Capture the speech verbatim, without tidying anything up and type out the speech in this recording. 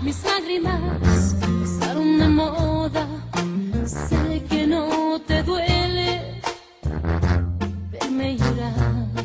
Mis lágrimas pasaron de moda. Sé que no te duele verme llorar.